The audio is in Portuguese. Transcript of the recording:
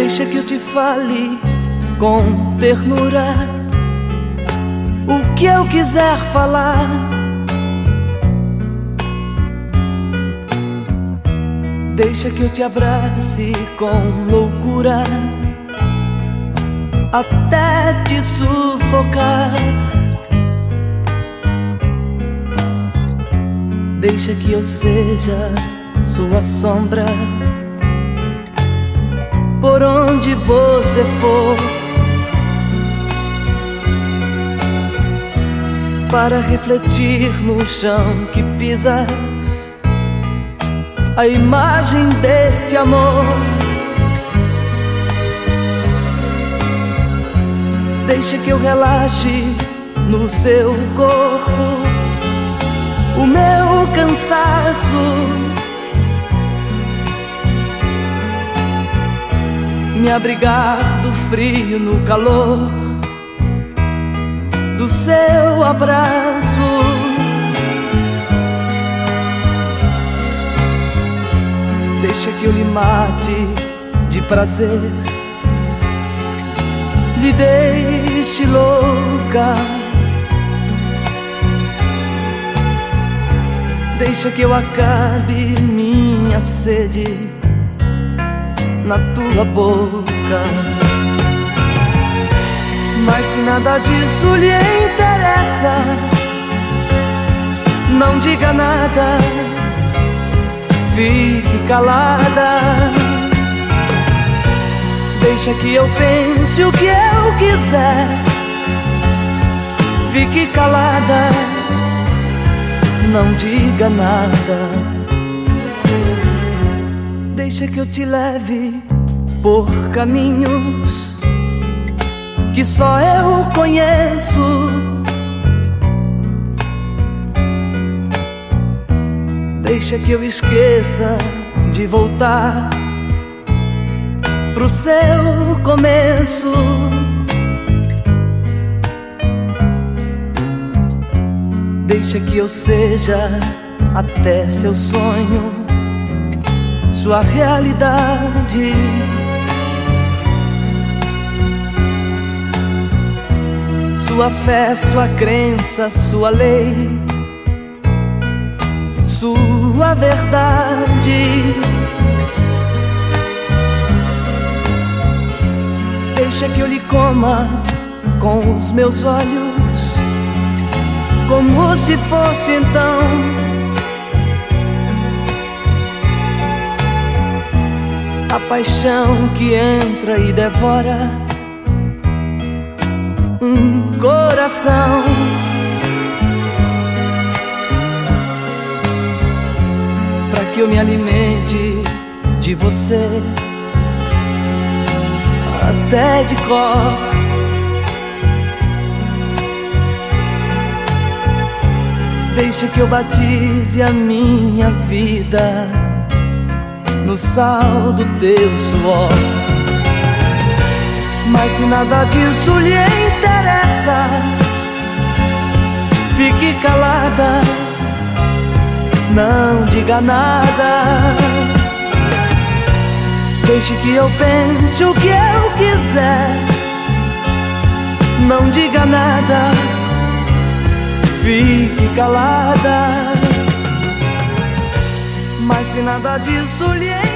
Deixa que eu te fale com ternura o que eu quiser falar. Deixa que eu te abrace com loucura até te sufocar. Deixa que eu seja sua sombra por onde você for, para refletir no chão que pisas a imagem deste amor. Deixa que eu relaxe no seu corpo o meu cansaço, me abrigar do frio no calor do seu abraço. Deixa que eu lhe mate de prazer, lhe deixe louca. Deixa que eu acabe minha sede na tua boca. Mas se nada disso lhe interessa, não diga nada, fique calada. Deixa que eu pense o que eu quiser, fique calada, não diga nada. Deixa que eu te leve por caminhos que só eu conheço. Deixa que eu esqueça de voltar pro seu começo. Deixa que eu seja até seu sonho, sua realidade. Sua fé, sua crença, sua lei, sua verdade. Deixa que eu lhe coma com os meus olhos, como se fosse então a paixão que entra e devora um coração. Pra que eu me alimente de você até de cor. Deixa que eu batize a minha vida no sal do teu suor. Mas se nada disso lhe interessa, fique calada, não diga nada. Deixe que eu pense o que eu quiser, não diga nada, fique calada. Mas se nada disso lhe